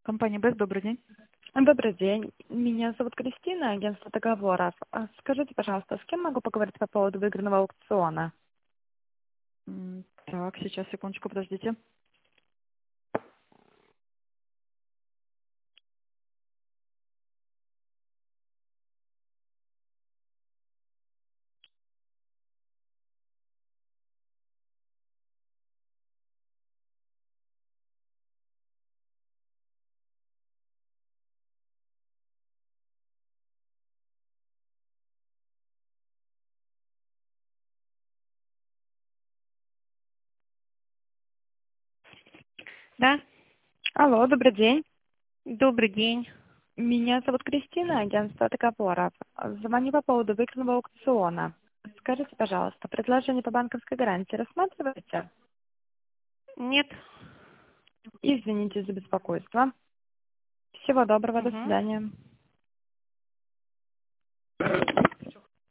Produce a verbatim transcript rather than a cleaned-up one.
Компания БЭС, добрый день. Добрый день. Меня зовут Кристина, агентство договоров. А Скажите, пожалуйста, с кем могу поговорить по поводу выигранного аукциона? М, Так, сейчас, секундочку, подождите. Да, Алло, добрый день. добрый день. Меня зовут Кристина, агентство договоров. Звоню по поводу выигранного аукциона. Скажите, пожалуйста, предложение по банковской гарантии рассматриваете? Нет. Извините за беспокойство. Всего доброго, до Угу. свидания.